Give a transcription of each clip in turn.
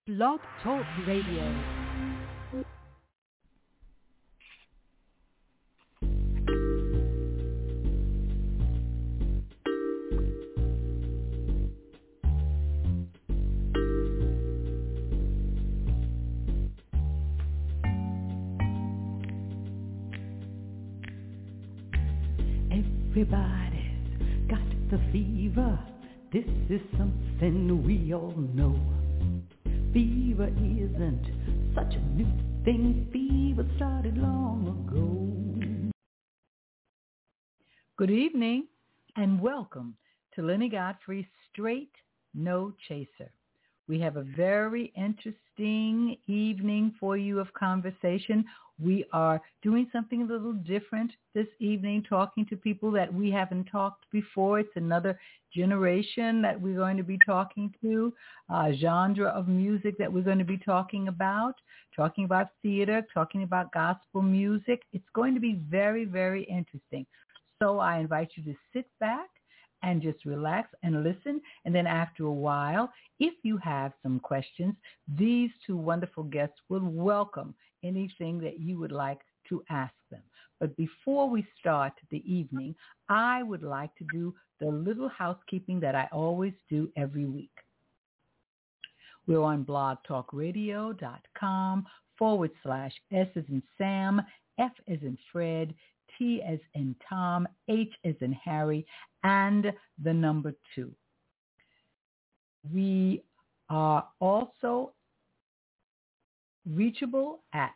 Blog Talk Radio. Everybody's got the fever. This is something we all know. Fever isn't such a new thing. Fever started long ago. Good evening and welcome to Lenny Godfrey's Straight No Chaser. We have a very interesting evening for you of conversation. We are doing something a little different this evening, talking to people that we haven't talked before. It's another generation that we're going to be talking to, genre of music that we're going to be talking about theater, talking about gospel music. It's going to be very, very interesting. So I invite you to sit back and just relax and listen. And then after a while, if you have some questions, these two wonderful guests will welcome anything that you would like to ask them. But before we start the evening, I would like to do the little housekeeping that I always do every week. We're on blogtalkradio.com/S as in Sam, F as in Fred, T as in Tom, H as in Harry, and the number 2. We are also reachable at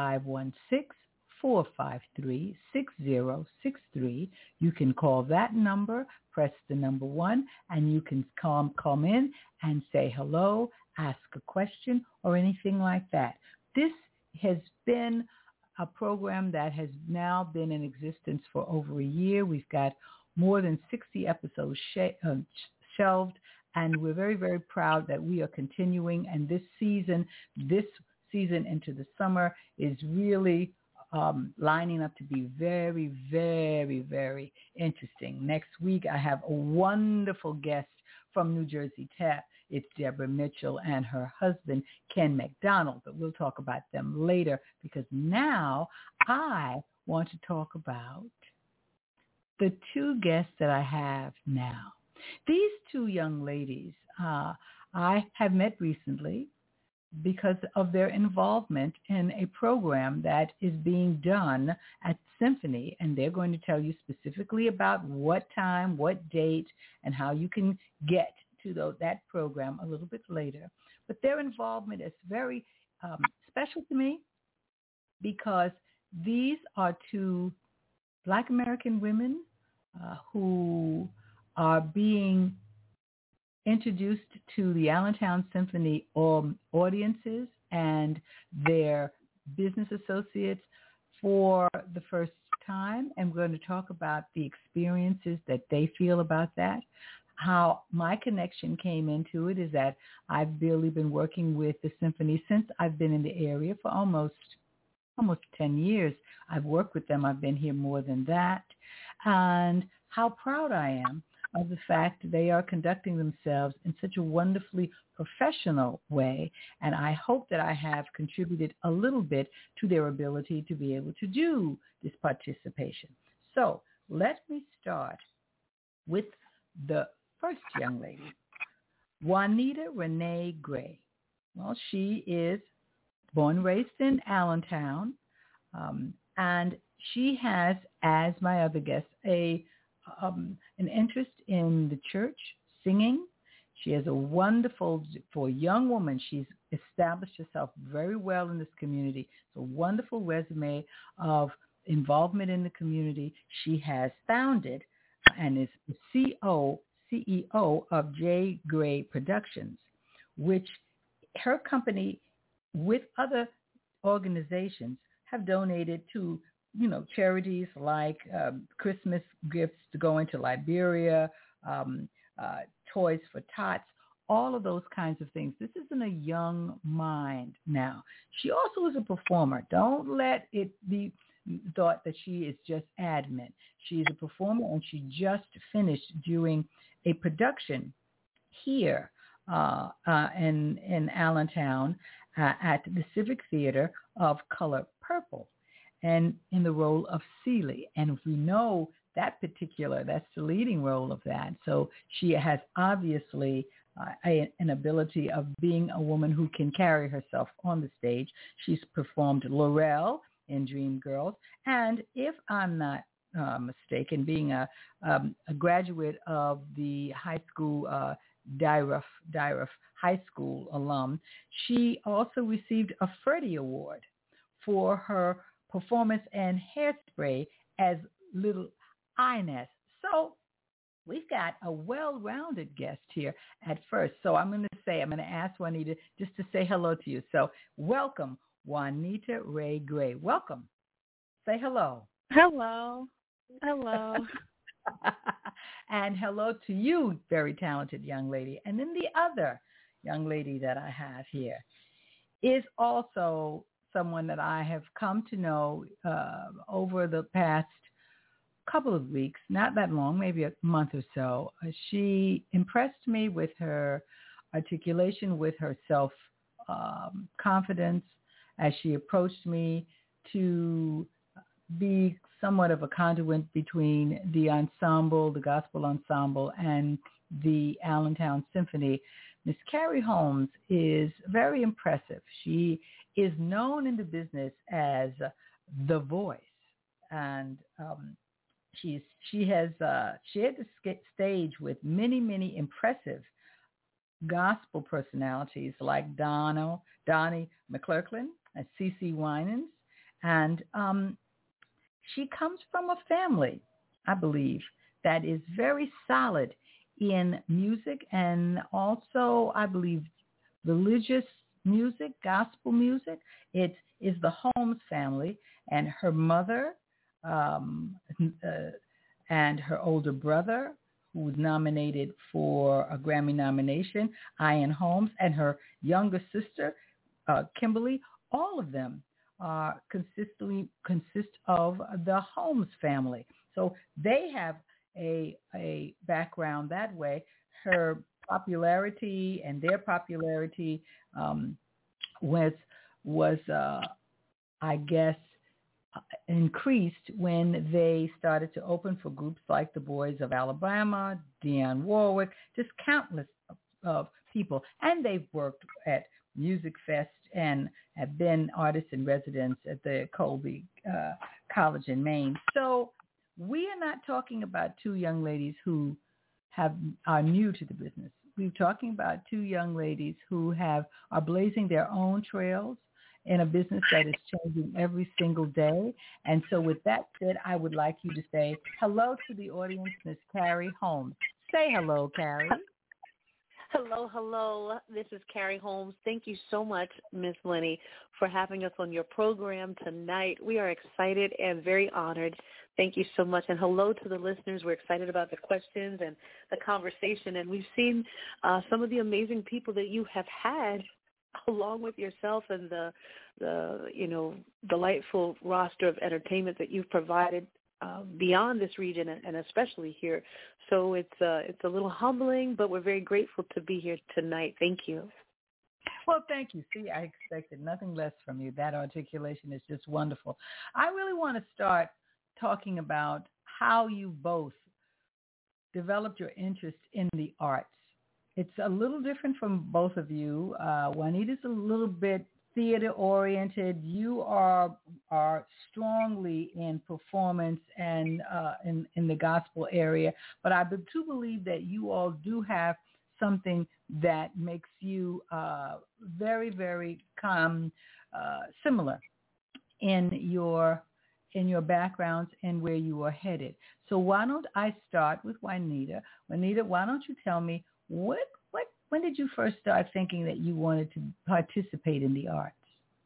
516-453-6063. You can call that number, press the number 1, and you can come in and say hello, ask a question, or anything like that. This has been a program that has now been in existence for over a year. We've got more than 60 episodes shelved, and we're very, very proud that we are continuing. And this season into the summer is really lining up to be very, very, very interesting. Next week, I have a wonderful guest from New Jersey Tech. It's Deborah Mitchell and her husband, Ken McDonald, but we'll talk about them later because now I want to talk about the 2 guests that I have now. These 2 young ladies I have met recently because of their involvement in a program that is being done at Symphony, and they're going to tell you specifically about what time, what date, and how you can get to that program a little bit later. But their involvement is very special to me because these are 2 Black American women who are being introduced to the Allentown Symphony audiences and their business associates for the first time. And we're going to talk about the experiences that they feel about that. How my connection came into it is that I've really been working with the symphony since I've been in the area for almost 10 years. I've worked with them. I've been here more than that. And how proud I am of the fact they are conducting themselves in such a wonderfully professional way. And I hope that I have contributed a little bit to their ability to be able to do this participation. So let me start with the first young lady, Juanita Renee Gray. Well, she is born and raised in Allentown, and she has, as my other guests, an interest in the church, singing. She has a wonderful, for a young woman, she's established herself very well in this community. It's a wonderful resume of involvement in the community. She has founded and is the CEO of J. Gray Productions, which her company with other organizations have donated to, charities like Christmas gifts to go into Liberia, Toys for Tots, all of those kinds of things. This is in a young mind now. She also is a performer. Don't let it be thought that she is just admin. She is a performer, and she just finished doing a production here in Allentown at the Civic Theater of Color Purple, and in the role of Celie. And we know that's the leading role of that. So she has obviously an ability of being a woman who can carry herself on the stage. She's performed Laurel in Dreamgirls, and if I'm not mistaken, being a graduate of the high school Dieruff High School alum, she also received a Freddie Award for her performance in Hairspray as Little Inez. So we've got a well-rounded guest here at first. So I'm going to ask Juanita just to say hello to you. So welcome, Juanita Ray Gray. Welcome. Say hello. Hello. Hello. And hello to you, very talented young lady. And then the other young lady that I have here is also someone that I have come to know over the past couple of weeks, not that long, maybe a month or so. She impressed me with her articulation, with her self-confidence as she approached me to be somewhat of a conduit between the ensemble, the gospel ensemble, and the Allentown Symphony. Miss Carrie Holmes is very impressive. She is known in the business as the voice, and she has shared the stage with many impressive gospel personalities like Donnie McClurkin and CeCe Winans, and she comes from a family, I believe, that is very solid in music and also, I believe, religious music, gospel music. It is the Holmes family, and her mother and her older brother, who was nominated for a Grammy nomination, Ian Holmes, and her younger sister, Kimberly, all of them consist of the Holmes family. So they have a background that way. Her popularity and their popularity was I guess, increased when they started to open for groups like the Boys of Alabama, Dionne Warwick, just countless of people. And they've worked at Music Fest and have been artists in residence at the Colby College in Maine. So we are not talking about two young ladies who are new to the business. We're talking about two young ladies who are blazing their own trails in a business that is changing every single day. And so with that said, I would like you to say hello to the audience, Miss Carrie Holmes. Say hello, Carrie. Hello. This is Carrie Holmes. Thank you so much, Miss Lenny, for having us on your program tonight. We are excited and very honored. Thank you so much. And hello to the listeners. We're excited about the questions and the conversation. And we've seen some of the amazing people that you have had along with yourself and the delightful roster of entertainment that you've provided beyond this region and especially here. So it's a little humbling, but we're very grateful to be here tonight. Thank you. Well, thank you. See, I expected nothing less from you. That articulation is just wonderful. I really want to start talking about how you both developed your interest in the arts. It's a little different from both of you. Juanita's a little bit theater-oriented. You are strongly in performance and in the gospel area. But I do believe that you all do have something that makes you very, very similar in your backgrounds and where you are headed. So why don't I start with Juanita? Juanita, why don't you tell me when did you first start thinking that you wanted to participate in the arts?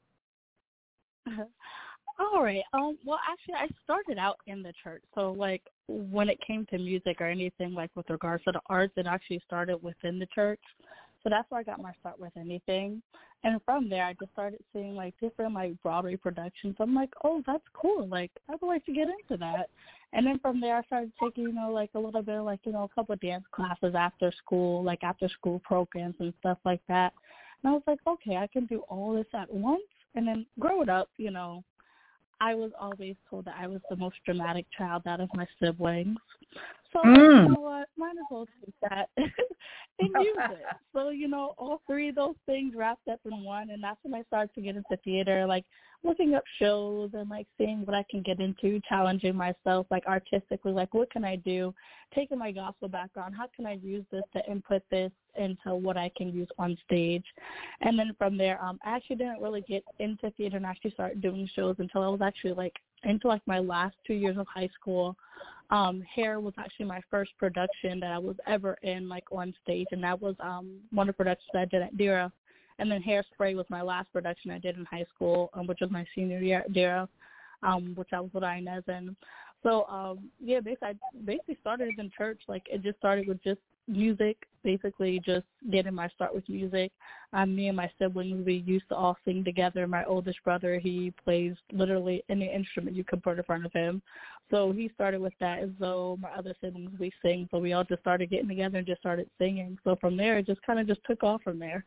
All right. Well, actually, I started out in the church. So, like, when it came to music or anything, like, with regards to the arts, it actually started within the church. So that's where I got my start with anything. And from there, I just started seeing, like, different, like, Broadway productions. I'm like, oh, that's cool. Like, I would like to get into that. And then from there, I started taking, you know, like, a little bit of, like, you know, a couple of dance classes after school, like, after-school programs and stuff like that. And I was like, okay, I can do all this at once. And then growing up, you know, I was always told that I was the most dramatic child out of my siblings. So, you know what, might as well take that and use it. So, you know, all three of those things wrapped up in one, and that's when I started to get into theater, like looking up shows and, like, seeing what I can get into, challenging myself, like, artistically, like, what can I do, taking my gospel background, how can I use this to input this into what I can use on stage. And then from there, I actually didn't really get into theater and actually start doing shows until I was actually, like, into, like, my last 2 years of high school. Hair was actually my first production that I was ever in, like, on stage, and that was one of the productions I did at DERA. And then Hairspray was my last production I did in high school, which was my senior year at DERA, which I was with Inez in. So, yeah, I basically started in church. Like, it just started with just music, basically just getting my start with music. Me and my siblings, we used to all sing together. My oldest brother, he plays literally any instrument you could put in front of him. So he started with that, as though my other siblings, we sing. So we all just started getting together and just started singing. So from there, it just kind of just took off from there.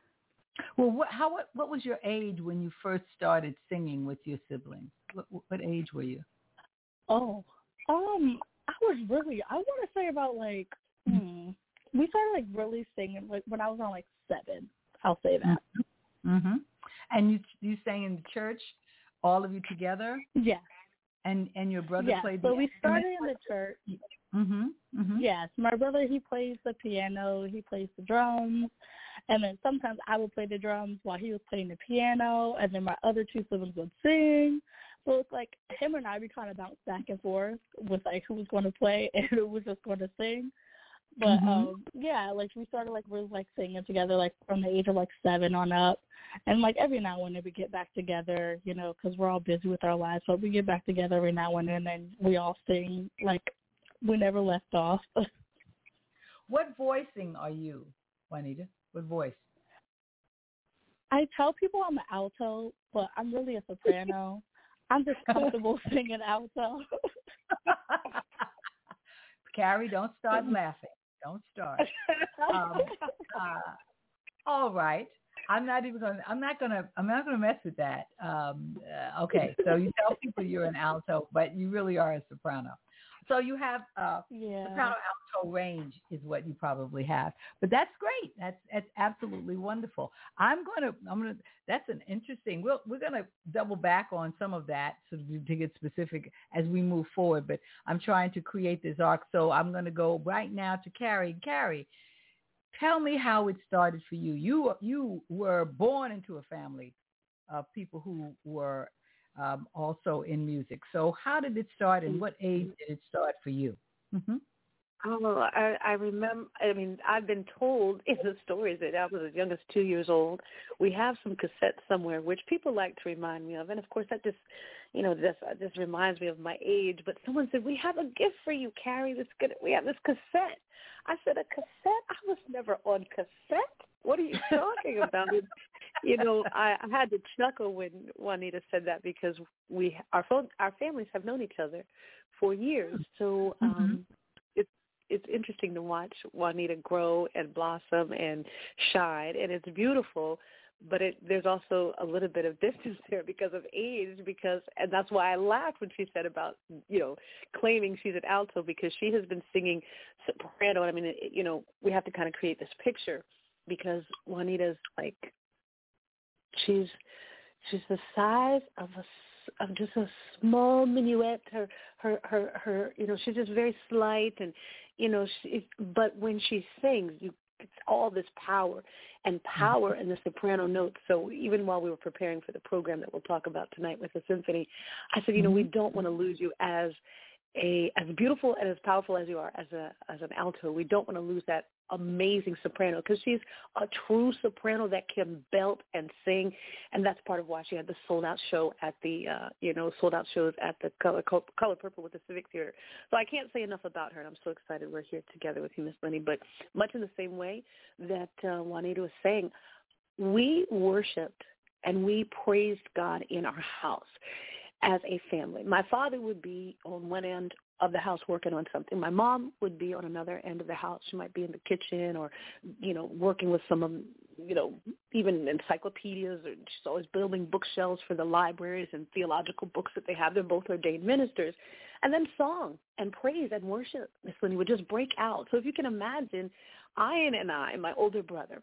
Well, what was your age when you first started singing with your siblings? What age were you? Oh, I want to say about, like, we started, like, really singing, like, when I was on, like, 7. I'll say that. Mm-hmm. And you sang in the church, all of you together? Yeah. And your brother played the instrument? So we started in the church. Mm-hmm. Mm-hmm. Yes, my brother, he plays the piano, he plays the drums, and then sometimes I would play the drums while he was playing the piano, and then my other 2 siblings would sing. So it's like him and I, we kind of bounced back and forth with, like, who was going to play and who was just going to sing. But, yeah, like, we started, like, really, like, singing together, like, from the age of, like, 7 on up. And, like, every now and then we get back together, you know, because we're all busy with our lives. But we get back together every now and then, and we all sing, like, we never left off. What voicing are you, Juanita? What voice? I tell people I'm an alto, but I'm really a soprano. I'm just comfortable singing alto. Carrie, don't start laughing. Don't start. All right. I'm not gonna mess with that. Okay. So you tell people you're an alto, but you really are a soprano. So you have soprano alto range is what you probably have. But that's great. That's absolutely wonderful. I'm gonna that's an interesting. We're gonna double back on some of that to get specific as we move forward. But I'm trying to create this arc. So I'm gonna go right now to Carrie. Carrie, tell me how it started for you. You were born into a family of people who were also in music. So how did it start, and what age did it start for you? Mm-hmm. Oh, I remember, I mean, I've been told in the stories that I was as young as 2 years old. We have some cassettes somewhere, which people like to remind me of. And, of course, that just, you know, this reminds me of my age. But someone said, we have a gift for you, Carrie. We have this cassette. I said, a cassette? I was never on cassette. What are you talking about? You know, I had to chuckle when Juanita said that, because our families have known each other for years. So it's interesting to watch Juanita grow and blossom and shine, and it's beautiful. But there's also a little bit of distance there because of age, and that's why I laughed when she said about, you know, claiming she's an alto, because she has been singing soprano. I mean, you know, we have to kind of create this picture, because Juanita's like, she's the size of just a small minuet. Her you know, she's just very slight, and you know, but when she sings, it's all this power in the soprano notes. So even while we were preparing for the program that we'll talk about tonight with the symphony, I said, you know, we don't want to lose you as as beautiful and as powerful as you are as an alto, we don't want to lose that amazing soprano, because she's a true soprano that can belt and sing, and that's part of why she had the sold out show at the sold out shows at the Color Purple with the Civic Theater. So I can't say enough about her, and I'm so excited we're here together with you, Miss Lenny. But much in the same way that Juanita was saying, we worshiped and we praised God in our house as a family. My father would be on one end of the house working on something. My mom would be on another end of the house. She might be in the kitchen or, working with some of, even encyclopedias. Or she's always building bookshelves for the libraries and theological books that they have. They're both ordained ministers. And then song and praise and worship, Miss Lenny, would just break out. So if you can imagine, Ian and I, my older brother,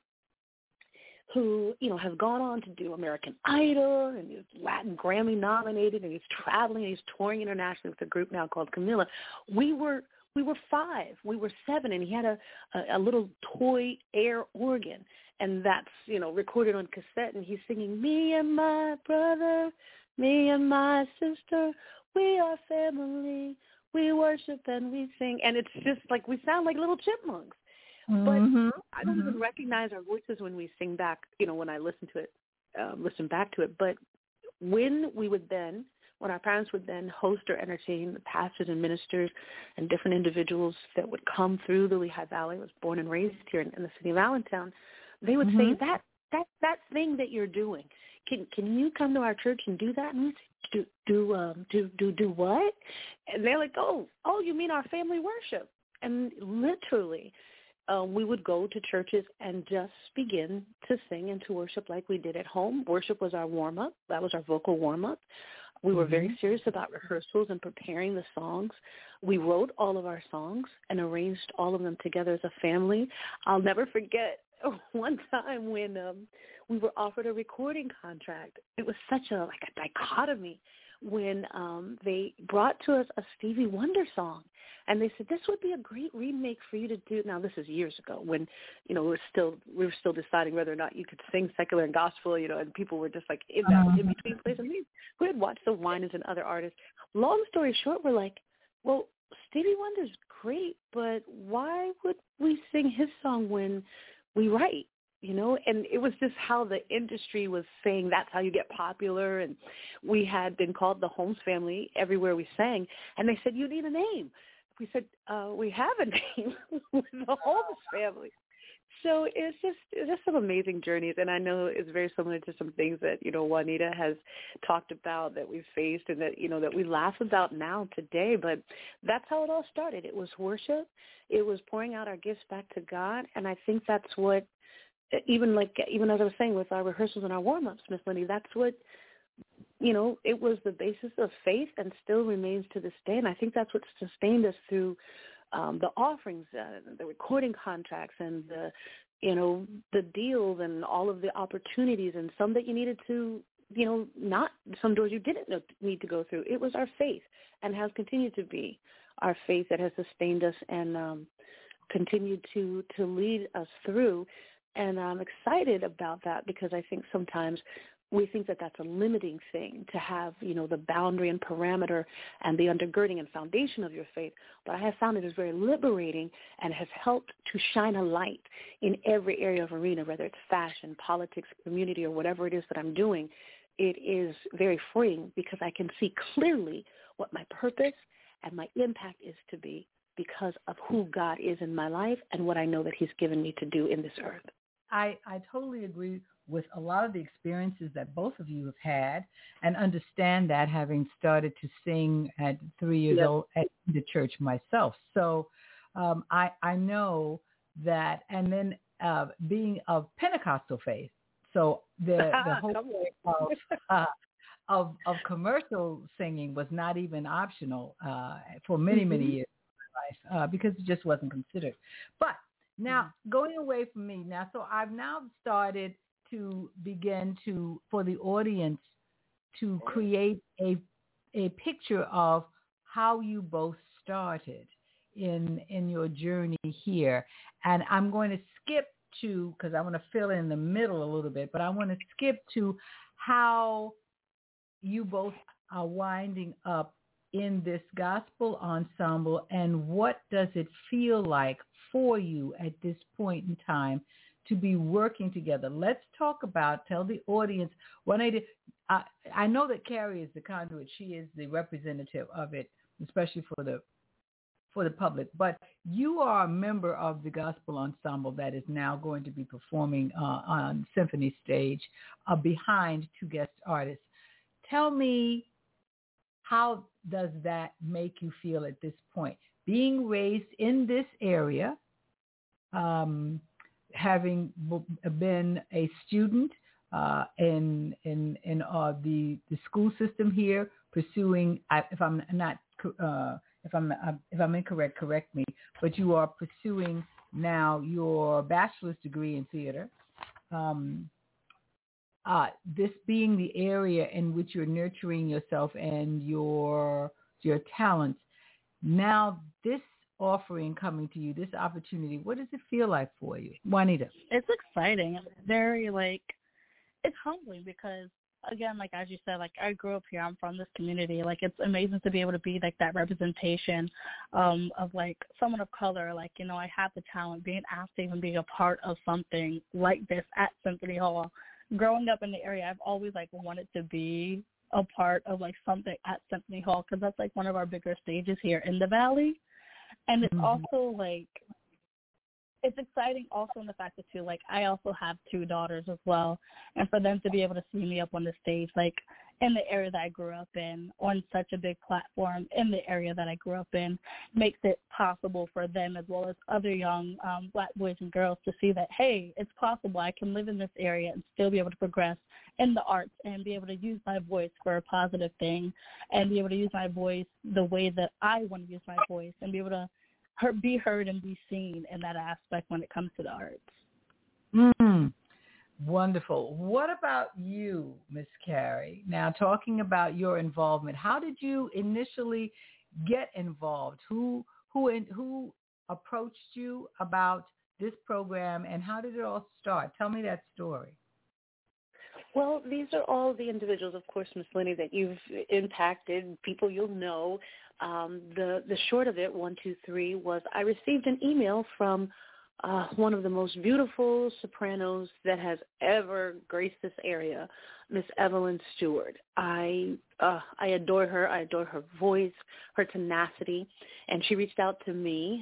who, has gone on to do American Idol, and he's Latin Grammy nominated, and he's traveling, and he's touring internationally with a group now called Camilla. We were 5, we were 7, and he had a little toy air organ, and that's, recorded on cassette, and he's singing, "Me and my brother, me and my sister, we are family, we worship and we sing," and it's just like, we sound like little chipmunks. But I don't even recognize our voices when we sing back, when I listen back to it. But when our parents would then host or entertain the pastors and ministers and different individuals that would come through the Lehigh Valley, I was born and raised here in the city of Allentown, they would say, that thing that you're doing, can you come to our church and do that? And we say, do what? And they're like, oh, you mean our family worship? And literally, we would go to churches and just begin to sing and to worship like we did at home. Worship was our warm-up. That was our vocal warm-up. We were very serious about rehearsals and preparing the songs. We wrote all of our songs and arranged all of them together as a family. I'll never forget one time when we were offered a recording contract. It was such a dichotomy when they brought to us a Stevie Wonder song. And they said, this would be a great remake for you to do. Now, this is years ago when, we were still deciding whether or not you could sing secular and gospel, and people were just like in that in-between place. And we had watched the Winans and other artists. Long story short, we're like, well, Stevie Wonder's great, but why would we sing his song when we write? And it was just how the industry was saying that's how you get popular. And we had been called the Holmes family everywhere we sang. And they said, you need a name. We said, we have a name with the Holmes family. So it's just some amazing journeys. And I know it's very similar to some things that, Juanita has talked about that we've faced and that, that we laugh about now today. But that's how it all started. It was worship. It was pouring out our gifts back to God. And I think that's what, even as I was saying with our rehearsals and our warm-ups, Miss Lenny, that's what, it was the basis of faith and still remains to this day. And I think that's what sustained us through the offerings, the recording contracts, and the deals and all of the opportunities, and some that you needed to, not some doors you didn't need to go through. It was our faith and has continued to be our faith that has sustained us and continued to lead us through. And I'm excited about that because I think sometimes we think that that's a limiting thing to have, the boundary and parameter and the undergirding and foundation of your faith. But I have found it is very liberating and has helped to shine a light in every area of arena, whether it's fashion, politics, community, or whatever it is that I'm doing. It is very freeing because I can see clearly what my purpose and my impact is to be because of who God is in my life and what I know that he's given me to do in this earth. I totally agree with a lot of the experiences that both of you have had and understand that, having started to sing at 3 years old at the church myself. So I know that, and then being of Pentecostal faith. So the whole of commercial singing was not even optional for many years of my life because it just wasn't considered. But now, going away from me now, so I've now started to begin to, for the audience, to create a picture of how you both started in your journey here. And I'm going to skip to, because I want to fill in the middle a little bit, but I want to skip to how you both are winding up in this gospel ensemble, and what does it feel like for you at this point in time to be working together? Let's talk about, tell the audience, Juanita, I know that Carrie is the conduit. She is the representative of it, especially for the public, but you are a member of the gospel ensemble that is now going to be performing on symphony stage behind two guest artists. Tell me, how does that make you feel at this point? Being raised in this area, having been a student in the school system here, pursuing, if I'm incorrect, correct me, but you are pursuing now your bachelor's degree in theater. This being the area in which you're nurturing yourself and your talents. Now, this offering coming to you, this opportunity, what does it feel like for you, Juanita? It's exciting. Very, it's humbling because, again, as you said, I grew up here. I'm from this community. It's amazing to be able to be, that representation of, someone of color. I have the talent, being asked to even be a part of something like this at Symphony Hall. Growing up in the area, I've always, wanted to be a part of, something at Symphony Hall because that's, one of our bigger stages here in the Valley. And it's also, it's exciting also in the fact that, too, I also have two daughters as well. And for them to be able to see me up on the stage, in the area that I grew up in, on such a big platform in the area that I grew up in, makes it possible for them as well as other young Black boys and girls to see that, hey, it's possible. I can live in this area and still be able to progress in the arts and be able to use my voice for a positive thing and be able to use my voice the way that I want to use my voice and be able to be heard and be seen in that aspect when it comes to the arts. Wonderful. What about you, Miss Carrie? Now, talking about your involvement, how did you initially get involved? Who approached you about this program, and how did it all start? Tell me that story. Well, these are all the individuals, of course, Miss Lenny, that you've impacted, people you'll know. The short of it, 1, 2, 3, was I received an email from one of the most beautiful sopranos that has ever graced this area, Miss Evelyn Stewart. I adore her. I adore her voice, her tenacity, and she reached out to me.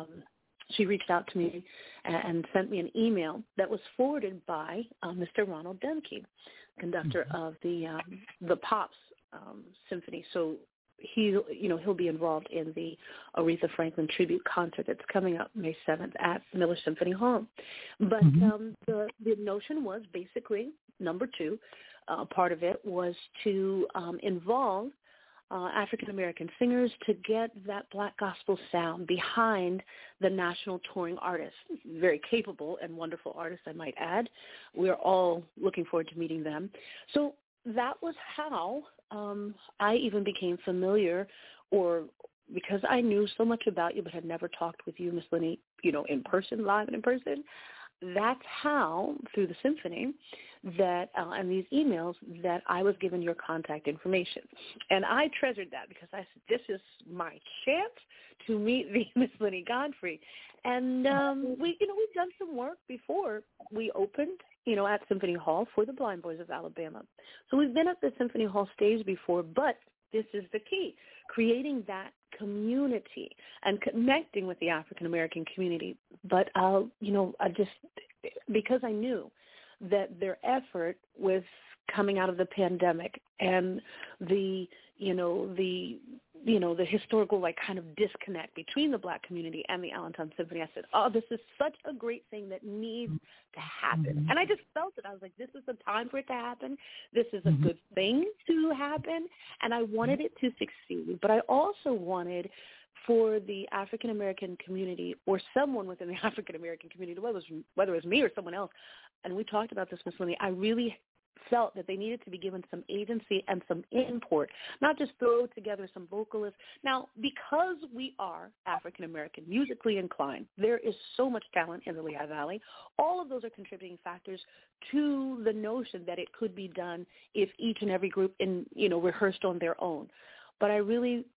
And sent me an email that was forwarded by Mr. Ronald Demke, conductor of the Pops Symphony. So he'll be involved in the Aretha Franklin tribute concert that's coming up May 7th at Miller Symphony Hall. But the notion was basically, number 2, part of it was to involve African-American singers to get that Black gospel sound behind the national touring artists. Very capable and wonderful artists, I might add. We're all looking forward to meeting them. So that was how I even became familiar, or because I knew so much about you but had never talked with you, Miss Lenny, in person, live and in person. That's how, through the symphony, that and these emails, that I was given your contact information. And I treasured that because I said, this is my chance to meet the Miss Lenny Godfrey. And we've done some work before we opened, at Symphony Hall for the Blind Boys of Alabama. So we've been at the Symphony Hall stage before, but this is the key, creating that community and connecting with the African-American community. But, because I knew that their effort with coming out of the pandemic and the historical kind of disconnect between the Black community and the Allentown Symphony, I said, oh, this is such a great thing that needs to happen. And I just felt it. I was like, this is the time for it to happen. This is a good thing to happen. And I wanted it to succeed. But I also wanted for the African-American community, or someone within the African-American community, whether it was me or someone else, and we talked about this, Ms. Lenny, I really felt that they needed to be given some agency and some import, not just throw together some vocalists. Now, because we are African-American, musically inclined, there is so much talent in the Lehigh Valley. All of those are contributing factors to the notion that it could be done if each and every group rehearsed on their own. But I really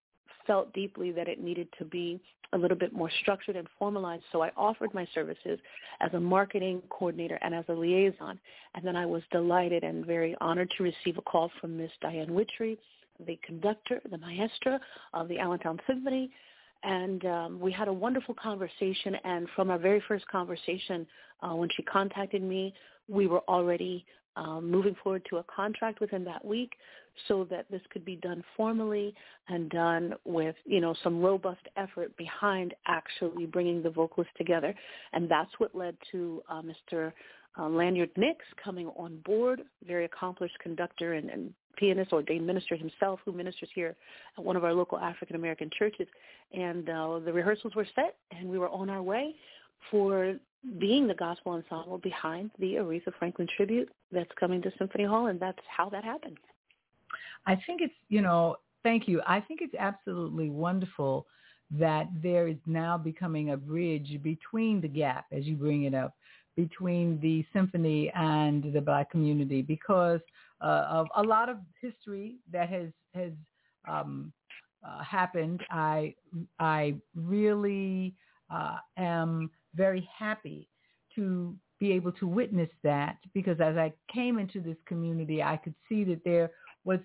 felt deeply that it needed to be a little bit more structured and formalized. So I offered my services as a marketing coordinator and as a liaison. And then I was delighted and very honored to receive a call from Miss Diane Witchery, the conductor, the maestra of the Allentown Symphony. And we had a wonderful conversation. And from our very first conversation, when she contacted me, we were already moving forward to a contract within that week so that this could be done formally and done with, some robust effort behind actually bringing the vocalists together. And that's what led to Mr. Lanyard Nix coming on board, very accomplished conductor and pianist, ordained minister himself, who ministers here at one of our local African-American churches. And the rehearsals were set, and we were on our way for being the gospel ensemble behind the Aretha Franklin tribute that's coming to Symphony Hall, and that's how that happened. I think it's, thank you. I think it's absolutely wonderful that there is now becoming a bridge between the gap, as you bring it up, between the symphony and the Black community, because of a lot of history that has happened. I really am very happy to be able to witness that, because as I came into this community, I could see that there was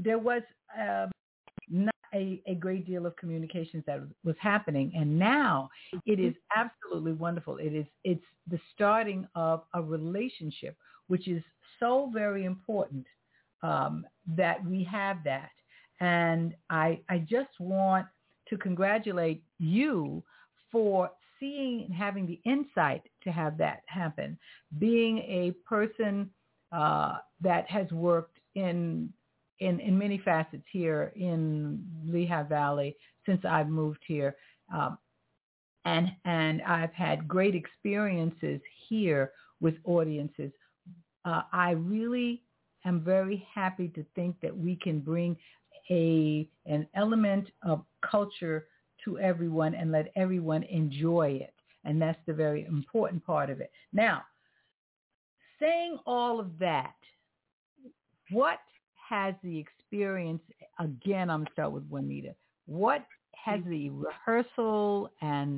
not a great deal of communications that was happening, and now it is absolutely wonderful. It's the starting of a relationship, which is so very important that we have that. And I just want to congratulate you for seeing and having the insight to have that happen. Being a person that has worked in many facets here in Lehigh Valley since I've moved here, and I've had great experiences here with audiences. I really am very happy to think that we can bring an element of culture to everyone and let everyone enjoy it. And that's the very important part of it. Now, saying all of that, what has the experience, again, I'm going to start with Juanita, what has the rehearsal and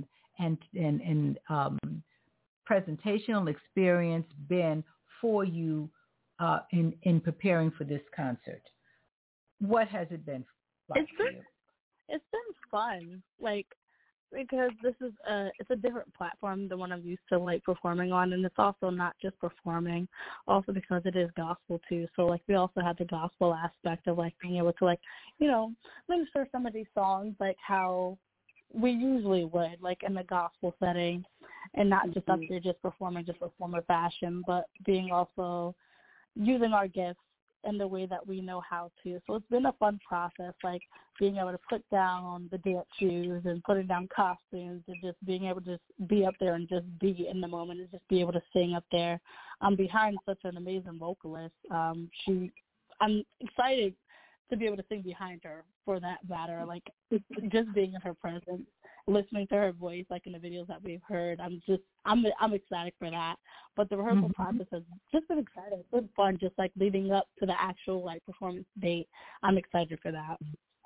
presentational experience been for you in preparing for this concert? What has it been like for you? It's been fun, because this is it's a different platform than what I'm used to performing on, and it's also not just performing, also because it is gospel too. So we also have the gospel aspect of being able to minister some of these songs how we usually would in the gospel setting, and not just up there just performing just performer fashion, but being also using our gifts in the way that we know how to. So it's been a fun process, being able to put down the dance shoes and putting down costumes and just being able to just be up there and just be in the moment and just be able to sing up there. I'm behind such an amazing vocalist. I'm excited to be able to sing behind her, for that matter, just being in her presence, listening to her voice, in the videos that we've heard. I'm excited for that. But the rehearsal process has just been exciting. It's been fun, just leading up to the actual performance date. I'm excited for that.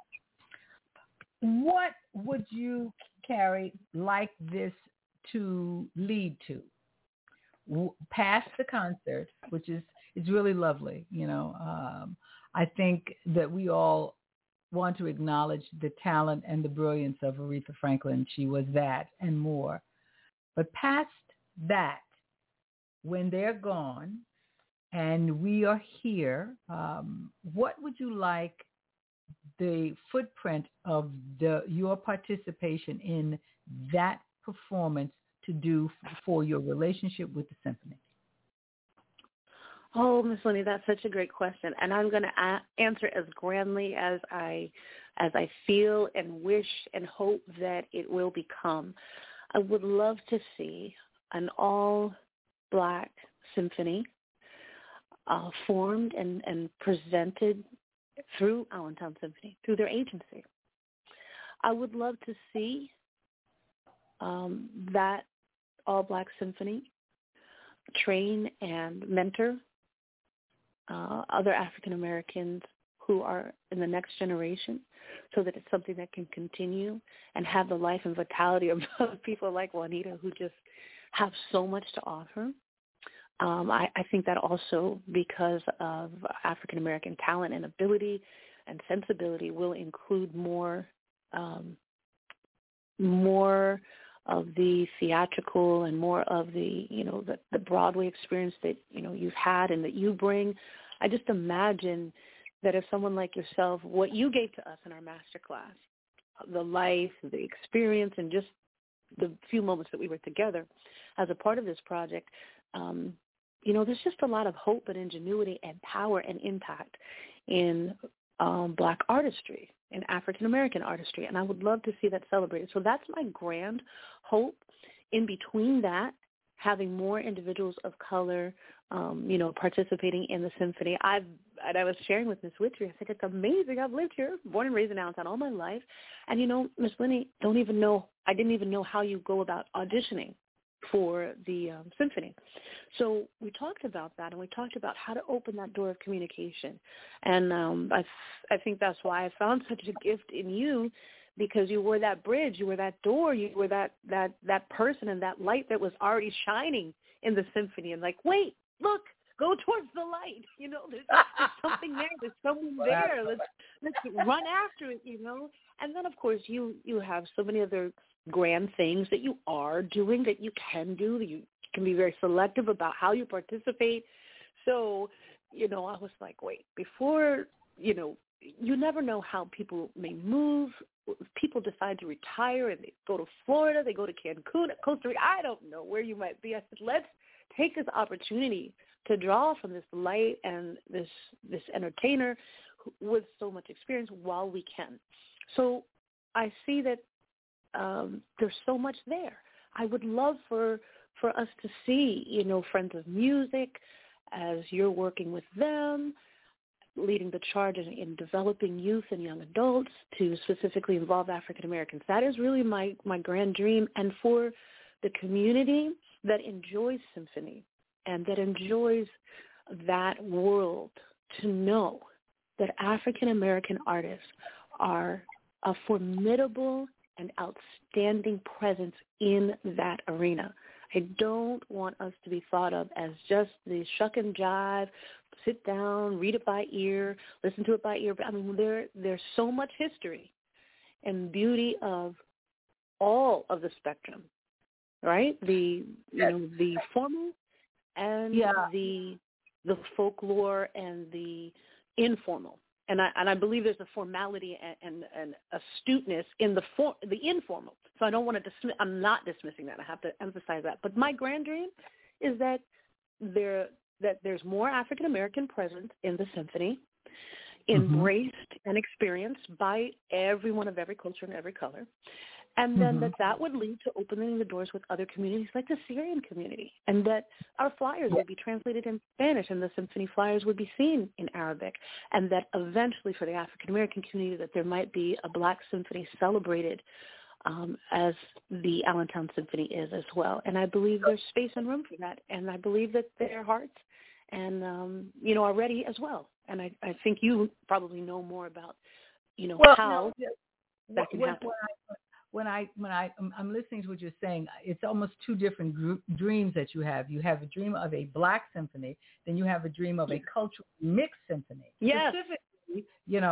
What would you, Carrie, like this to lead to? Past the concert, which is really lovely, I think that we all want to acknowledge the talent and the brilliance of Aretha Franklin. She was that and more. But past that, when they're gone and we are here, what would you like the footprint of your participation in that performance to do for your relationship with the symphony? Oh, Miss Lenny, that's such a great question, and I'm going to answer as grandly as I feel and wish and hope that it will become. I would love to see an all-Black symphony formed and presented through Allentown Symphony, through their agency. I would love to see that all-Black symphony train and mentor other African Americans who are in the next generation so that it's something that can continue and have the life and vitality of people like Juanita who just have so much to offer. I think that also because of African-American talent and ability and sensibility will include more of the theatrical and more of the, the Broadway experience that, you've had and that you bring. I just imagine that if someone like yourself, what you gave to us in our masterclass, the life, the experience, and just the few moments that we were together as a part of this project, there's just a lot of hope and ingenuity and power and impact in Black artistry, in African-American artistry, and I would love to see that celebrated. So that's my grand hope. In between that, having more individuals of color, participating in the symphony. I was sharing with Ms. Witry, I think it's amazing. I've lived here, born and raised in Allentown all my life. And, Ms. Lenny, I didn't even know how you go about auditioning for the symphony. So we talked about that, and we talked about how to open that door of communication. And I think that's why I found such a gift in you, because you were that bridge, you were that door, you were that person and that light that was already shining in the symphony. And like, wait, look, go towards the light. There's something there. There's someone there. Let's run after it. And then, of course, you have so many other grand things that you are doing, that you can do. You can be very selective about how you participate. So, I was like, wait, before, you never know how people may move. People decide to retire and they go to Florida, they go to Cancun, Costa Rica. I don't know where you might be. I said, let's take this opportunity to draw from this light and this entertainer with so much experience while we can. So I see that there's so much there. I would love for us to see, Friends of Music, as you're working with them, leading the charge in developing youth and young adults to specifically involve African Americans. That is really my grand dream. And for the community that enjoys symphony and that enjoys that world, to know that African American artists are a formidable and outstanding presence in that arena. I don't want us to be thought of as just the shuck and jive, sit down, read it by ear, listen to it by ear. But I mean, there's so much history and beauty of all of the spectrum, right? The formal and the folklore and the informal. And I believe there's a formality and astuteness in the informal. So I don't want to I'm not dismissing that. I have to emphasize that. But my grand dream is that there's more African American presence in the symphony, embraced and experienced by everyone of every culture and every color. And then that would lead to opening the doors with other communities like the Syrian community, and that our flyers would be translated in Spanish and the symphony flyers would be seen in Arabic, and that eventually for the African-American community that there might be a Black symphony celebrated as the Allentown Symphony is as well. And I believe there's space and room for that, and I believe that their hearts and, are ready as well. And I think you probably know more about, how that can happen. When I'm listening to what you're saying, it's almost two different dreams that you have. You have a dream of a Black symphony, then you have a dream of a cultural mixed symphony. Yes. Specifically,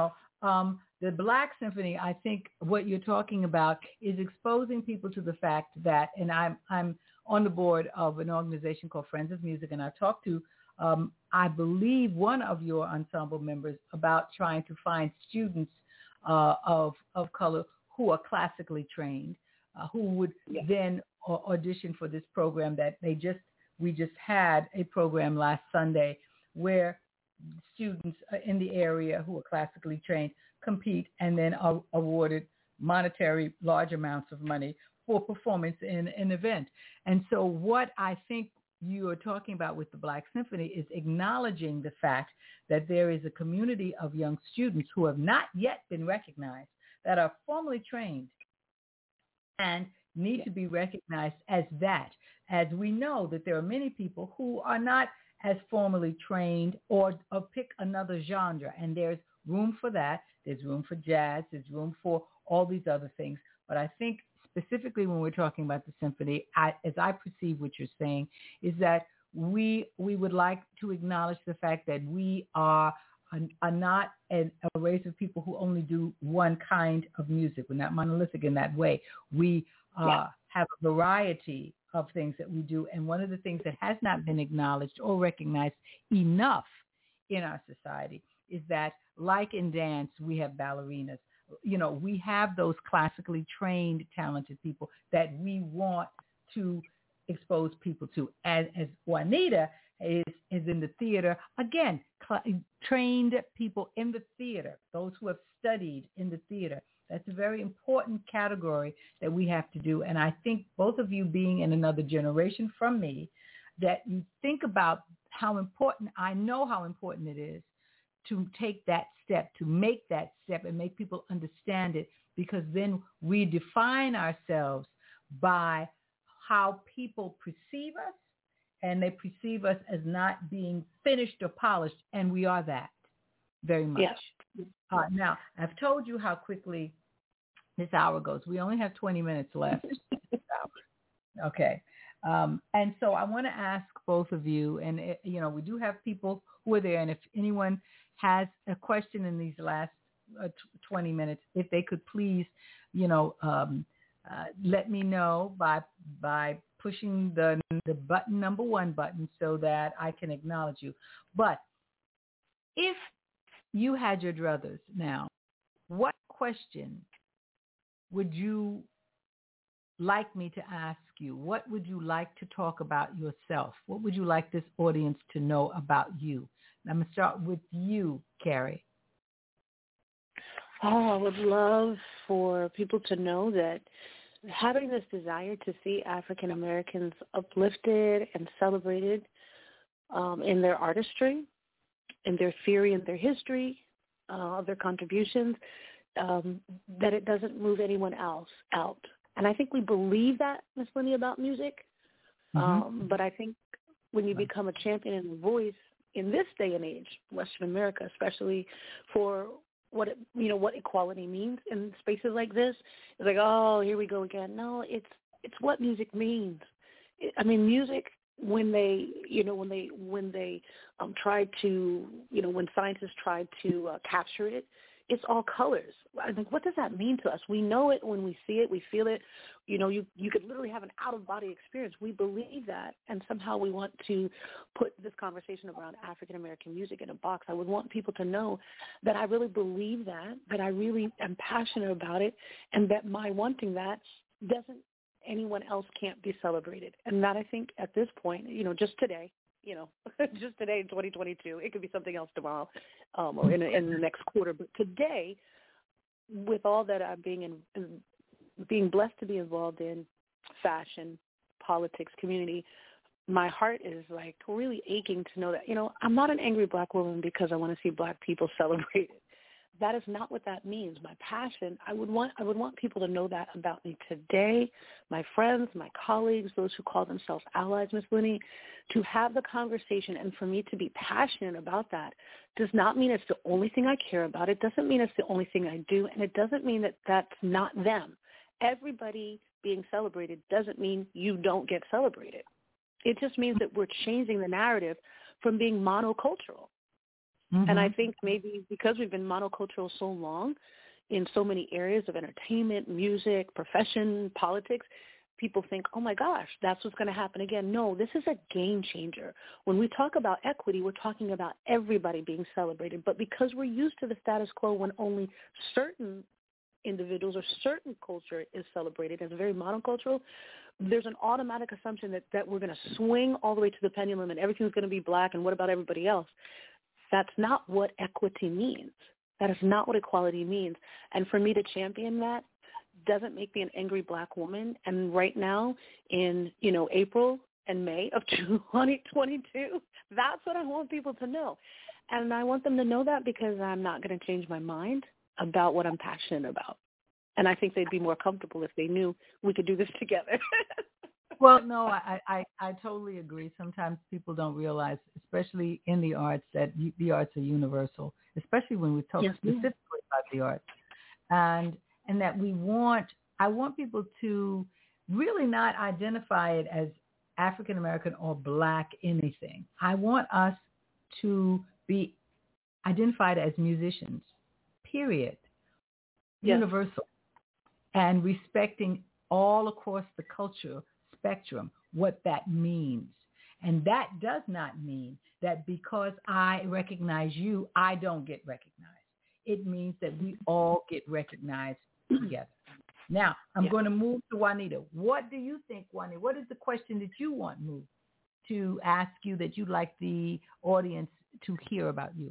the Black symphony, I think what you're talking about is exposing people to the fact that, and I'm on the board of an organization called Friends of Music, and I talked to, I believe, one of your ensemble members about trying to find students of color who are classically trained, who would then audition for this program that we just had a program last Sunday where students in the area who are classically trained compete and then are awarded monetary large amounts of money for performance in an event. And so what I think you are talking about with the Black Symphony is acknowledging the fact that there is a community of young students who have not yet been recognized, that are formally trained and need to be recognized as that, as we know that there are many people who are not as formally trained or pick another genre, and there's room for that. There's room for jazz. There's room for all these other things. But I think specifically when we're talking about the symphony, as I perceive what you're saying, is that we would like to acknowledge the fact that we are not a race of people who only do one kind of music. We're not monolithic in that way. We have a variety of things that we do. And one of the things that has not been acknowledged or recognized enough in our society is that, like in dance, we have ballerinas. We have those classically trained, talented people that we want to expose people to. As Juanita is in the theater, again, trained people in the theater, those who have studied in the theater. That's a very important category that we have to do. And I think both of you being in another generation from me, that you think about how important, I know how important it is to take that step, to make that step and make people understand it, because then we define ourselves by how people perceive us, and they perceive us as not being finished or polished, and we are that very much. Yes. Now, I've told you how quickly this hour goes. We only have 20 minutes left. Okay. And so I want to ask both of you, and we do have people who are there, and if anyone has a question in these last 20 minutes, if they could please, let me know by pushing the button, number 1 button, so that I can acknowledge you. But if you had your druthers now, what question would you like me to ask you? What would you like to talk about yourself? What would you like this audience to know about you? I'm going to start with you, Carrie. I would love for people to know that having this desire to see African Americans uplifted and celebrated in their artistry, in their theory and their history, of their contributions, that it doesn't move anyone else out. And I think we believe that, Ms. Lindy, about music. But I think when you become a champion and a voice in this day and age, Western America, especially for what equality means in spaces like this, it's like, oh, here we go again. No, it's what music means. Music, when scientists tried to capture it, it's all colors. I think, what does that mean to us? We know it when we see it, we feel it. You could literally have an out-of-body experience. We believe that, and somehow we want to put this conversation around African-American music in a box. I would want people to know that I really believe that I really am passionate about it, and that my wanting that anyone else can't be celebrated. And that, I think, at this point, just today, just today in 2022, it could be something else tomorrow, or in the next quarter. But today, with all that I'm being blessed to be involved in fashion, politics, community, my heart is like really aching to know that, I'm not an angry Black woman because I want to see Black people celebrated. That is not what that means. My passion, I would want people to know that about me today, my friends, my colleagues, those who call themselves allies, Ms. Linney, to have the conversation, and for me to be passionate about that does not mean it's the only thing I care about. It doesn't mean it's the only thing I do, and it doesn't mean that that's not them. Everybody being celebrated doesn't mean you don't get celebrated. It just means that we're changing the narrative from being monocultural. And I think maybe because we've been monocultural so long in so many areas of entertainment, music, profession, politics, people think, oh, my gosh, that's what's going to happen again. No, this is a game changer. When we talk about equity, we're talking about everybody being celebrated. But because we're used to the status quo when only certain individuals or certain culture is celebrated as very monocultural, there's an automatic assumption that we're going to swing all the way to the pendulum and everything's going to be Black, and what about everybody else? That's not what equity means. That is not what equality means. And for me to champion that doesn't make me an angry Black woman. And right now in, April and May of 2022, that's what I want people to know. And I want them to know that because I'm not going to change my mind about what I'm passionate about. And I think they'd be more comfortable if they knew we could do this together. Well, no, I totally agree. Sometimes people don't realize, especially in the arts, that the arts are universal, especially when we talk specifically about the arts. And that I want people to really not identify it as African American or Black anything. I want us to be identified as musicians, period, universal, and respecting all across the culture spectrum what that means. And that does not mean that because I recognize you, I don't get recognized. It means that we all get recognized together. Now, I'm going to move to Juanita. What do you think, Juanita? What is the question that you want me to ask you that you'd like the audience to hear about you?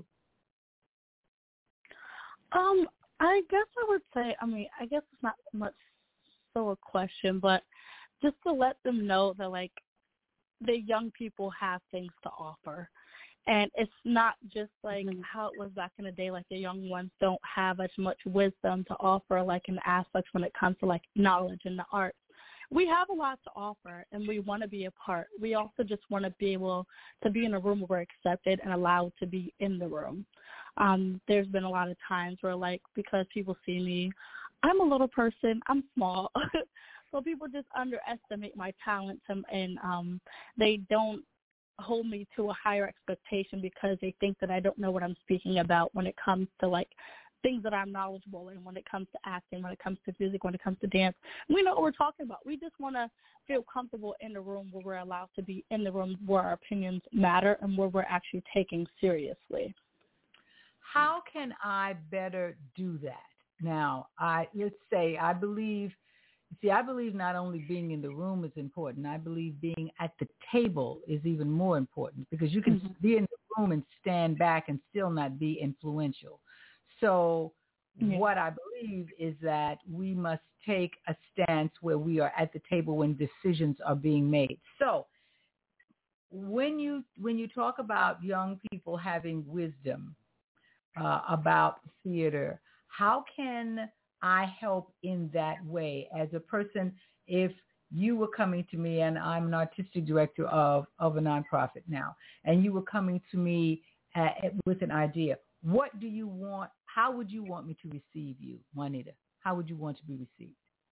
I guess I would say, I guess it's not much so a question, but just to let them know that, like, the young people have things to offer. And it's not just like how it was back in the day, like the young ones don't have as much wisdom to offer, like in aspects when it comes to like knowledge in the arts. We have a lot to offer, and we want to be a part. We also just want to be able to be in a room where we're accepted and allowed to be in the room. There's been a lot of times where, like, because people see me, I'm a little person, I'm small, so people just underestimate my talents, and they don't hold me to a higher expectation because they think that I don't know what I'm speaking about when it comes to, like, things that I'm knowledgeable in, when it comes to acting, when it comes to music, when it comes to dance. We know what we're talking about. We just want to feel comfortable in the room where we're allowed to be in the room where our opinions matter and where we're actually taken seriously. How can I better do that? Now, I believe not only being in the room is important. I believe being at the table is even more important, because you can be in the room and stand back and still not be influential. So what I believe is that we must take a stance where we are at the table when decisions are being made. So when you talk about young people having wisdom about theater, how can I help in that way as a person? If you were coming to me, and I'm an artistic director of a nonprofit now, and you were coming to me with an idea, what do you want? How would you want me to receive you, Juanita? How would you want to be received?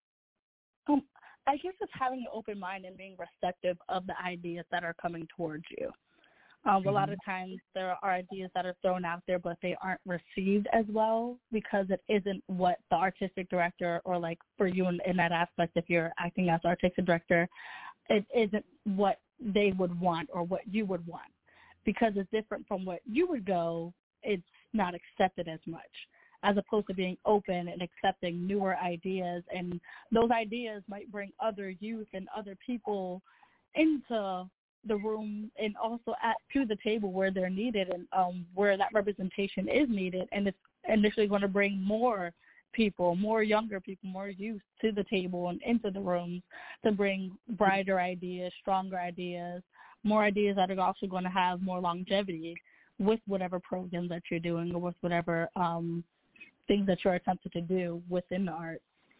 I guess it's having an open mind and being receptive of the ideas that are coming towards you. A lot of times there are ideas that are thrown out there, but they aren't received as well because it isn't what the artistic director, or like for you in that aspect, if you're acting as artistic director, it isn't what they would want or what you would want. Because it's different from what you would go, it's not accepted as much, as opposed to being open and accepting newer ideas. And those ideas might bring other youth and other people into the room and also to the table where they're needed and where that representation is needed. And it's initially going to bring more people, more younger people, more youth to the table and into the rooms to bring brighter ideas, stronger ideas, more ideas that are also going to have more longevity with whatever program that you're doing or with whatever things that you're attempting to do within the arts.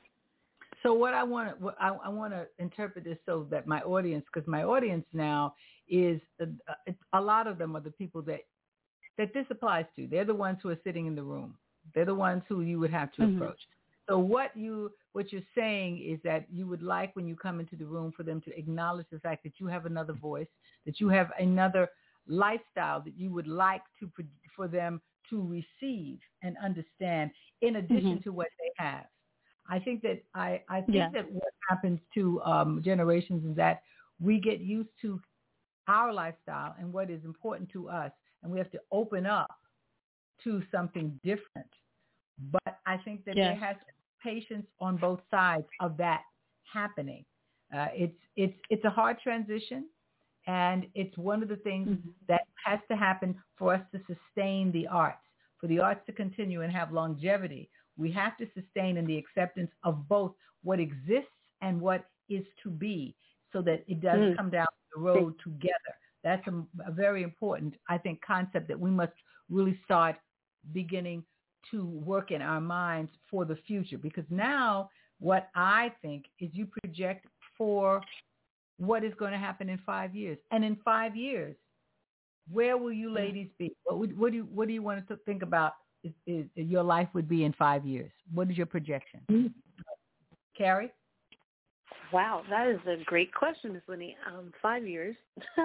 So what I want to interpret this so that my audience, because my audience now is a lot of them are the people that this applies to. They're the ones who are sitting in the room. They're the ones who you would have to approach. So what you're saying is that you would like, when you come into the room, for them to acknowledge the fact that you have another voice, that you have another lifestyle that you would like for them to receive and understand, in addition to what they have. I think that that what happens to generations is that we get used to our lifestyle and what is important to us, and we have to open up to something different. But I think that there has to be patience on both sides of that happening. It's a hard transition, and it's one of the things that has to happen for us to sustain the arts, for the arts to continue and have longevity. We have to sustain in the acceptance of both what exists and what is to be, so that it does come down the road together. That's a very important, I think, concept that we must really start beginning to work in our minds for the future. Because now what I think is you project 4 what is going to happen in 5 years. And in 5 years, where will you ladies be? What do you want to think about is your life would be in 5 years? What is your projection? Mm-hmm. Carrie? Wow, that is a great question, Ms. Lenny. 5 years.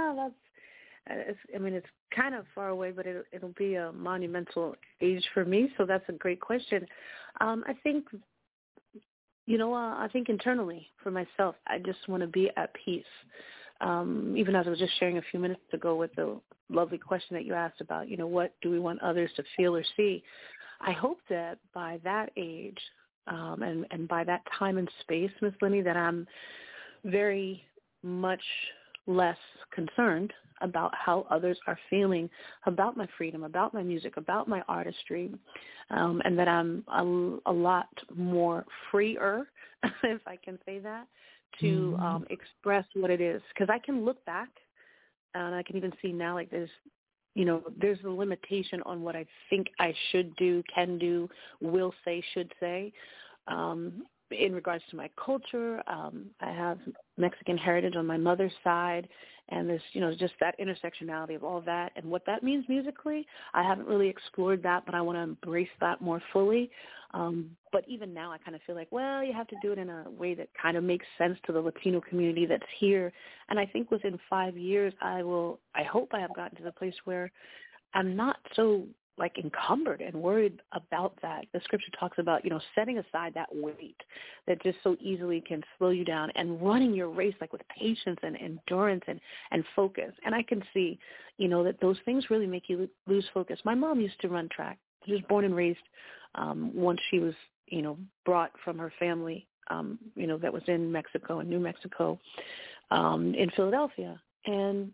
It's kind of far away, but it'll be a monumental age for me. So that's a great question. I think, I think internally for myself, I just want to be at peace. Even as I was just sharing a few minutes ago with the lovely question that you asked about, what do we want others to feel or see? I hope that by that age and by that time and space, Ms. Lenny, that I'm very much less concerned about how others are feeling about my freedom, about my music, about my artistry, and that I'm a lot more freer, if I can say that, to express what it is. Because I can look back, and I can even see now, like there's a limitation on what I think I should do, can do, will say, should say. In regards to my culture, I have Mexican heritage on my mother's side, and there's, just that intersectionality of all that and what that means musically. I haven't really explored that, but I want to embrace that more fully. But even now I kind of feel like, well, you have to do it in a way that kind of makes sense to the Latino community that's here. And I think within 5 years, I hope I have gotten to the place where I'm not so encumbered and worried about that. The scripture talks about, setting aside that weight that just so easily can slow you down and running your race with patience and endurance and focus. And I can see, that those things really make you lose focus. My mom used to run track. She was born and raised once she was, brought from her family, that was in Mexico, in New Mexico, in Philadelphia. And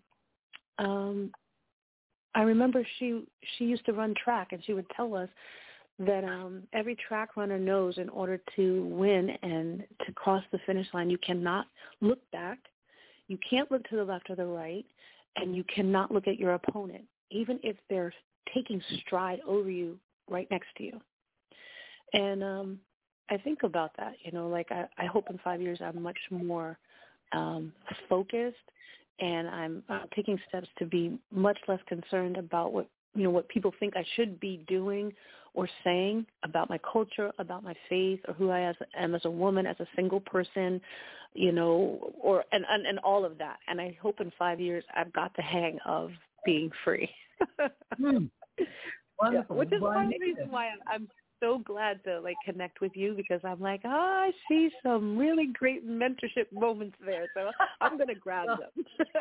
I remember she used to run track, and she would tell us that every track runner knows in order to win and to cross the finish line, you cannot look back, you can't look to the left or the right, and you cannot look at your opponent, even if they're taking stride over you right next to you. And I think about that, I hope in 5 years I'm much more focused, and I'm taking steps to be much less concerned about what people think I should be doing or saying about my culture, about my faith, or who I am as a woman, as a single person, and all of that. And I hope in 5 years I've got the hang of being free. Wonderful. Which is one of the reasons why I'm so glad to connect with you, because I'm I see some really great mentorship moments there, so I'm going to grab them.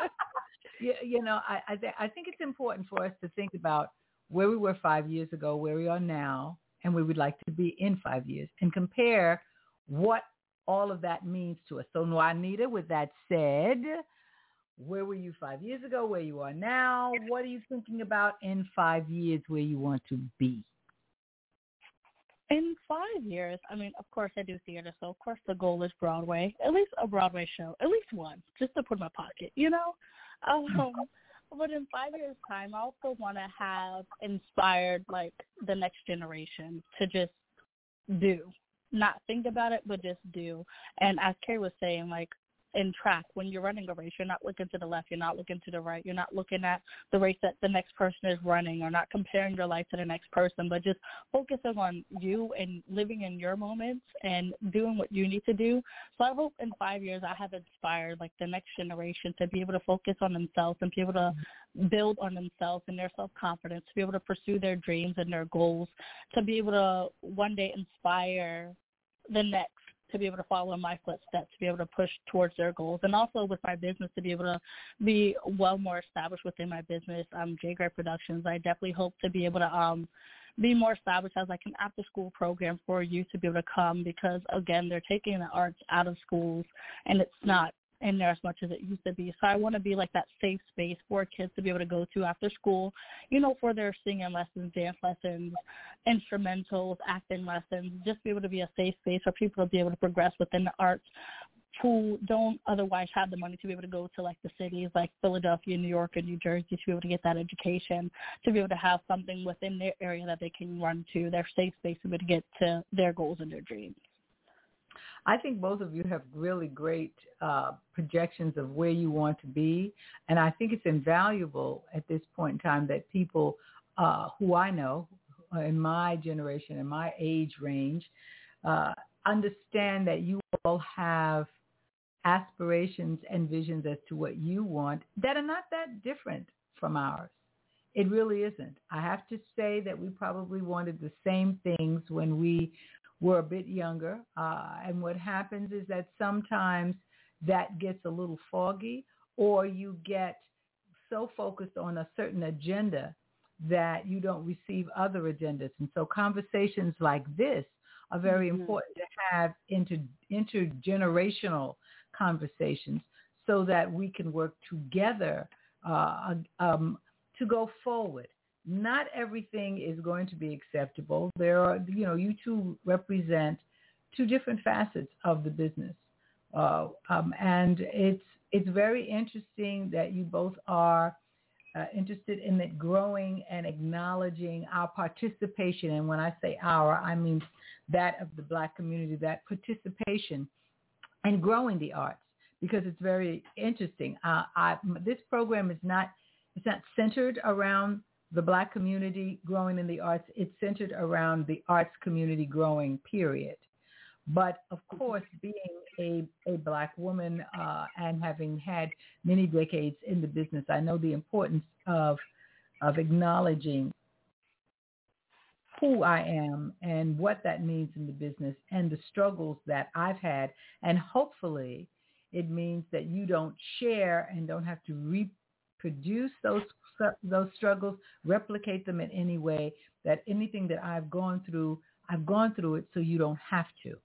I think it's important for us to think about where we were 5 years ago, where we are now, and where we'd like to be in 5 years, and compare what all of that means to us. So, Juanita, with that said, where were you 5 years ago, where you are now? What are you thinking about in 5 years where you want to be? In 5 years, of course I do theater, so of course the goal is Broadway, at least a Broadway show, at least one, just to put in my pocket, But in 5 years' time, I also want to have inspired, the next generation to just do, not think about it, but just do. And as Carrie was saying, in track, when you're running a race, you're not looking to the left, you're not looking to the right, you're not looking at the race that the next person is running, or not comparing your life to the next person, but just focusing on you and living in your moments and doing what you need to do. So I hope in 5 years I have inspired the next generation to be able to focus on themselves and be able to build on themselves and their self-confidence, to be able to pursue their dreams and their goals, to be able to one day inspire the next to be able to follow in my footsteps, to be able to push towards their goals. And also with my business, to be able to be well more established within my business, J. Gray Productions. I definitely hope to be able to be more established as an after-school program for youth to be able to come, because, again, they're taking the arts out of schools, and it's not in there as much as it used to be. So I want to be that safe space for kids to be able to go to after school, for their singing lessons, dance lessons, instrumentals, acting lessons, just be able to be a safe space for people to be able to progress within the arts who don't otherwise have the money to be able to go to the cities like Philadelphia, New York, and New Jersey to be able to get that education, to be able to have something within their area that they can run to, their safe space to be able to get to their goals and their dreams. I think both of you have really great projections of where you want to be. And I think it's invaluable at this point in time that people who I know in my generation, in my age range, understand that you all have aspirations and visions as to what you want that are not that different from ours. It really isn't. I have to say that we probably wanted the same things when we were a bit younger. And what happens is that sometimes that gets a little foggy, or you get so focused on a certain agenda that you don't receive other agendas. And so conversations like this are very important to have intergenerational conversations so that we can work together to go forward. Not everything is going to be acceptable. There are, you two represent two different facets of the business. And it's very interesting that you both are interested in it growing and acknowledging our participation. And when I say our, I mean that of the Black community, that participation and growing the arts, because it's very interesting. This program is not centered around the Black community growing in the arts. It's centered around the arts community growing, period. But of course, being a Black woman and having had many decades in the business, I know the importance of acknowledging who I am and what that means in the business and the struggles that I've had. And hopefully it means that you don't share and don't have to reproduce those struggles, replicate them in any way, that anything that I've gone through it so you don't have to.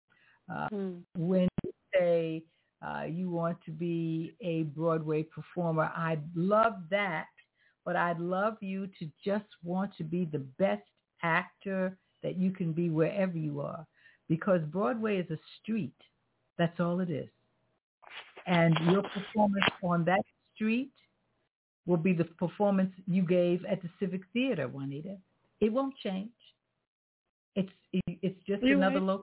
When you say you want to be a Broadway performer, I'd love that, but I'd love you to just want to be the best actor that you can be wherever you are, because Broadway is a street. That's all it is. And your performance on that street will be the performance you gave at the Civic Theater, Juanita. It won't change. It's just another location.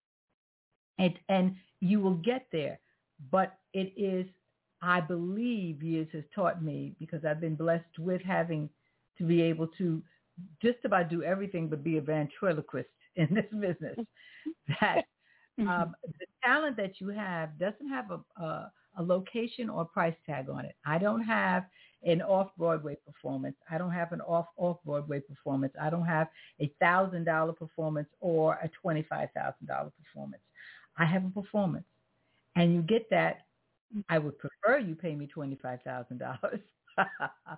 And you will get there. But it is, I believe, years has taught me, because I've been blessed with having to be able to just about do everything but be a ventriloquist in this business, that the talent that you have doesn't have a location or price tag on it. I don't have an off-Broadway performance. I don't have an off-Broadway performance. I don't have a $1,000 performance or a $25,000 performance. I have a performance. And you get that. I would prefer you pay me $25,000. But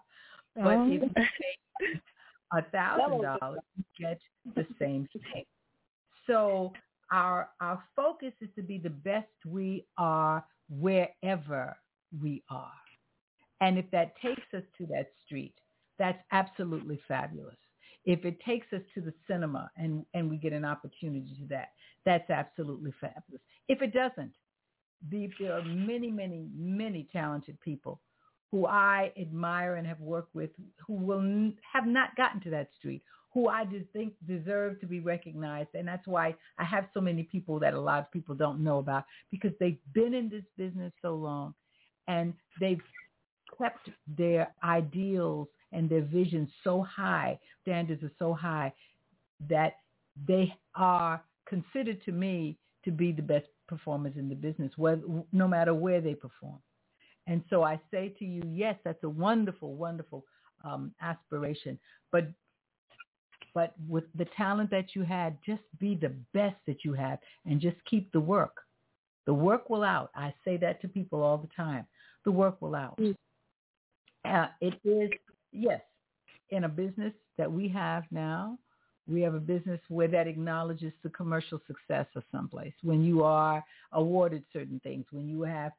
if you pay $1,000, you get the same thing. So our focus is to be the best we are wherever we are. And if that takes us to that street, that's absolutely fabulous. If it takes us to the cinema and we get an opportunity to that, that's absolutely fabulous. If it doesn't, there are many, many, many talented people who I admire and have worked with who will have not gotten to that street, who I just think deserve to be recognized. And that's why I have so many people that a lot of people don't know about, because they've been in this business so long and they've kept their ideals and their visions so high, standards are so high, that they are considered to me to be the best performers in the business, no matter where they perform. And so I say to you, yes, that's a wonderful, wonderful aspiration. But with the talent that you had, just be the best that you have and just keep the work. The work will out. I say that to people all the time. The work will out. It is, yes, in a business that we have now, we have a business where that acknowledges the commercial success of someplace. When you are awarded certain things, when you have,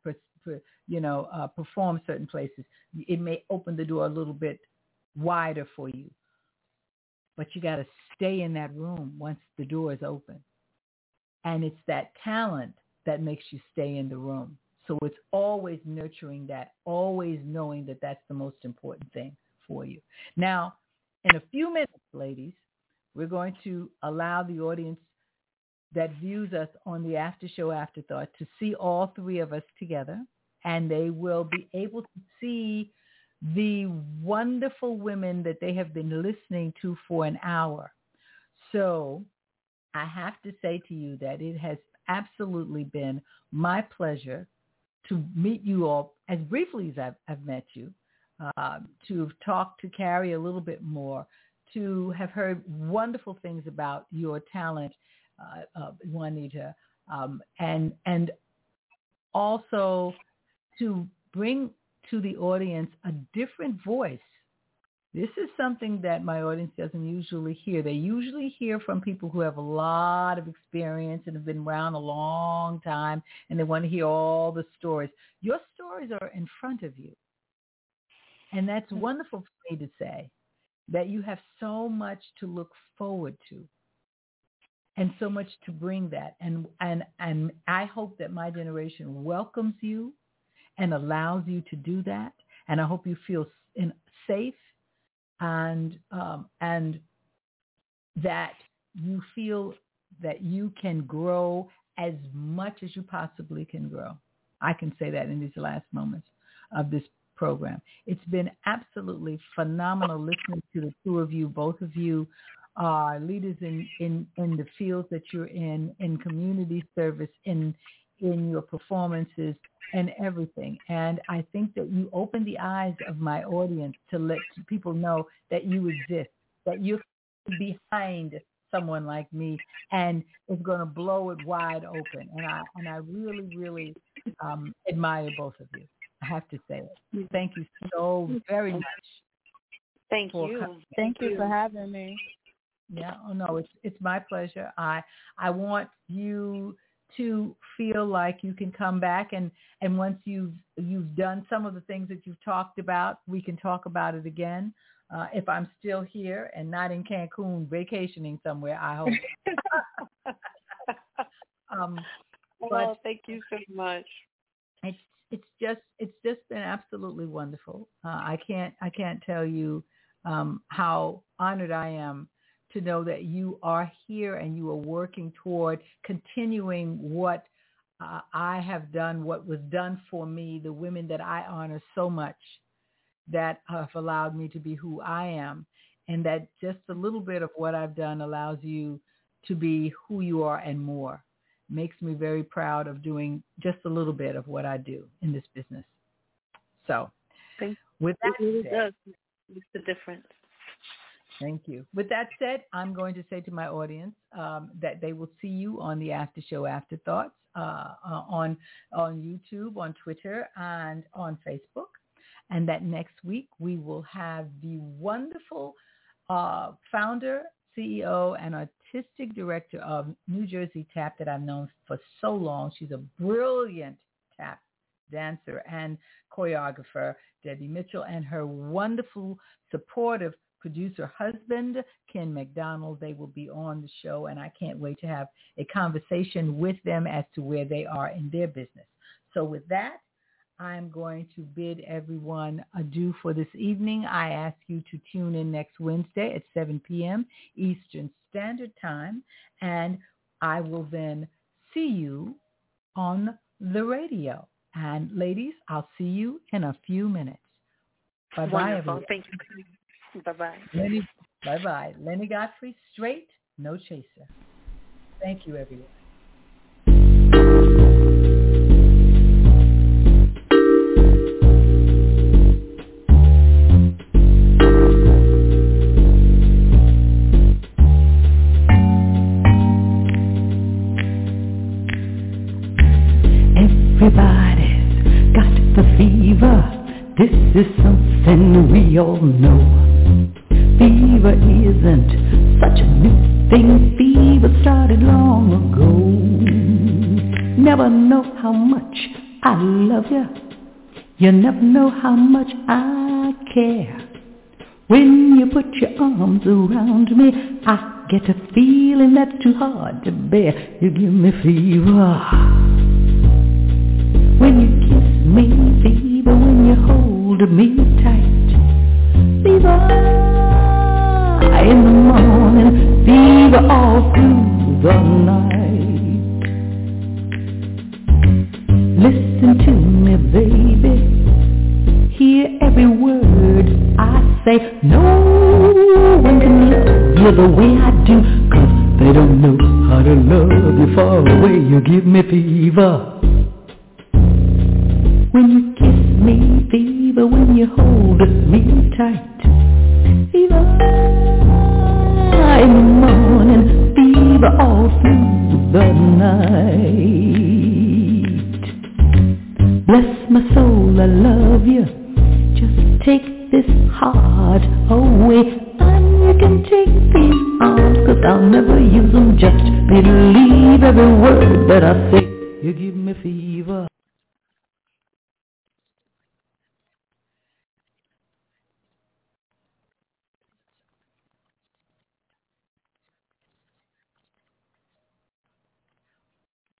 performed certain places, it may open the door a little bit wider for you. But you got to stay in that room once the door is open. And it's that talent that makes you stay in the room. So it's always nurturing that, always knowing that that's the most important thing for you. Now, in a few minutes, ladies, we're going to allow the audience that views us on the After Show Afterthought to see all three of us together, and they will be able to see the wonderful women that they have been listening to for an hour. So I have to say to you that it has absolutely been my pleasure to meet you all as briefly as I've met you, to have talked to Carrie a little bit more, to have heard wonderful things about your talent, Juanita, and also to bring to the audience a different voice. This is something that my audience doesn't usually hear. They usually hear from people who have a lot of experience and have been around a long time, and they want to hear all the stories. Your stories are in front of you. And that's wonderful for me to say, that you have so much to look forward to and so much to bring that. And I hope that my generation welcomes you and allows you to do that. And I hope you feel safe and that you feel that you can grow as much as you possibly can grow. I can say that in these last moments of this program. It's been absolutely phenomenal listening to the two of you. Both of you are leaders in the fields that you're in community service, in your performances and everything. And I think that you open the eyes of my audience to let people know that you exist, that you're behind someone like me, and it's going to blow it wide open. And I really, really admire both of you. I have to say it. Thank you so very much. Thank you. Thank you for having me. Yeah, oh no, it's my pleasure. I want you to feel like you can come back, and once you've done some of the things that you've talked about, we can talk about it again. If I'm still here and not in Cancun vacationing somewhere, I hope. Well, thank you so much. It's just been absolutely wonderful. I can't tell you how honored I am to know that you are here and you are working toward continuing what I have done, what was done for me, the women that I honor so much that have allowed me to be who I am, and that just a little bit of what I've done allows you to be who you are and more. Makes me very proud of doing just a little bit of what I do in this business. So with that said, makes the difference. Thank you. With that said, I'm going to say to my audience that they will see you on the After Show Afterthoughts on YouTube, on Twitter, and on Facebook. And that next week we will have the wonderful founder, CEO, and artistic director of New Jersey Tap that I've known for so long. She's a brilliant tap dancer and choreographer, Debbie Mitchell, and her wonderful, supportive producer husband, Ken McDonald. They will be on the show, and I can't wait to have a conversation with them as to where they are in their business. So with that, I'm going to bid everyone adieu for this evening. I ask you to tune in next Wednesday at 7 p.m. Eastern Standard Time, and I will then see you on the radio. And ladies, I'll see you in a few minutes. Bye-bye, everyone. Thank you. Bye-bye. Bye-bye. Lenny Godfrey, straight, no chaser. Thank you, everyone. Everybody's got the fever. This is something we all know. Fever isn't such a new thing. Fever started long ago. Never know how much I love you. You never know how much I care. When you put your arms around me, I get a feeling that's too hard to bear. You give me fever. When you kiss me, fever. When you hold me tight, fever. In the morning, fever all through the night. Listen to me, baby. Hear every word I say. No one can love you the way I do, 'cause they don't know how to love you far away. You give me fever when you kiss me, fever when you hold me tight, fever in the morning, fever all through the night. Bless my soul, I love you. Just take this heart away, and you can take these arms, 'cause I'll never use them. Just believe every word that I say. You give me fever